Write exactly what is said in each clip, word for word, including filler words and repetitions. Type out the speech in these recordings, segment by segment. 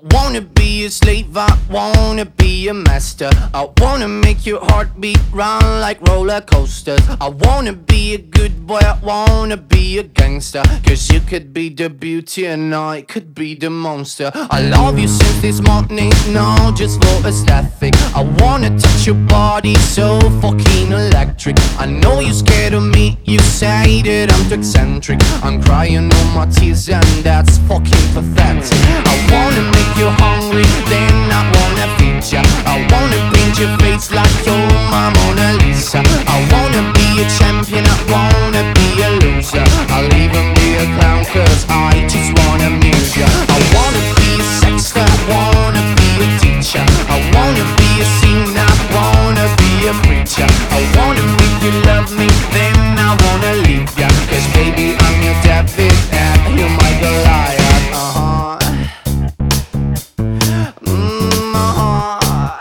wanna be a slave, I wanna be a master. I wanna make your heartbeat run like roller coasters. I wanna be a good boy, I wanna be a gangster. Cause you could be the beauty and I could be the monster. I love you since this morning, no, just for aesthetic. I wanna touch your body so fucking electric. I know you're scared of me, you say that I'm too eccentric. I'm crying all my tears and that's fucking pathetic. I wanna make you hungry, then I wanna feed ya. I wanna paint your face like you're my Mona Lisa. I wanna be a champion, I wanna be a loser. I'll even be a clown cause I just wanna amuse ya. I wanna be a sexter, I wanna be a teacher. I wanna be a singer, I wanna be a preacher. I wanna make you love me, then I wanna leave ya. Cause baby I'm your David and you're my Goliath. Uh-huh. Mm, uh-huh.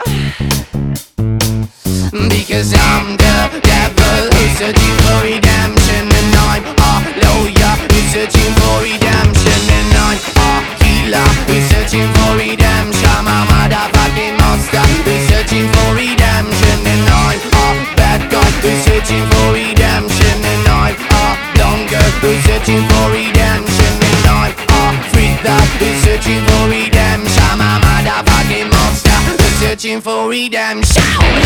Because I'm the devil who's searching for redemption. And I'm a lawyer who's searching for redemption. And I'm a healer who's searching for redemption. I'm a motherfucking monster who's searching for redemption. And I'm a bad guy who's searching for redemption. And I'm a dumb girl who's searching for redemption. And I'm a freak that who's searching for redemption. I'm a motherfucking monster who's searching for redemption.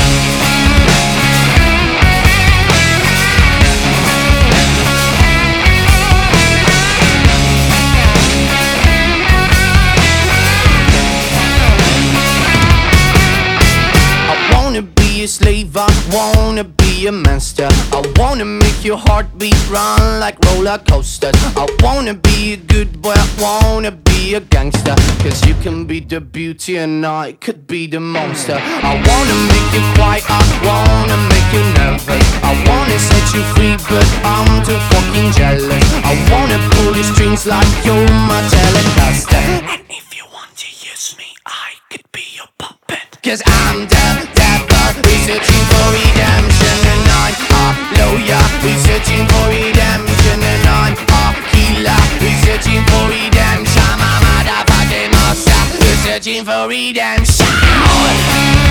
A slave, I wanna be a master. I wanna make your heartbeat run like roller coasters. I wanna be a good boy, I wanna be a gangster. Cause you can be the beauty and I could be the monster. I wanna make you quiet, I wanna make you nervous. I wanna set you free but I'm too fucking jealous. I wanna pull your strings like you're my Telecaster. And if you want to use me, I could be your puppet. Cause I'm the devil who's searching for redemption. And I'm a lawyer who's searching for redemption. And I'm a healer who's searching for redemption. I'm a motherfucking monster who's searching for redemption.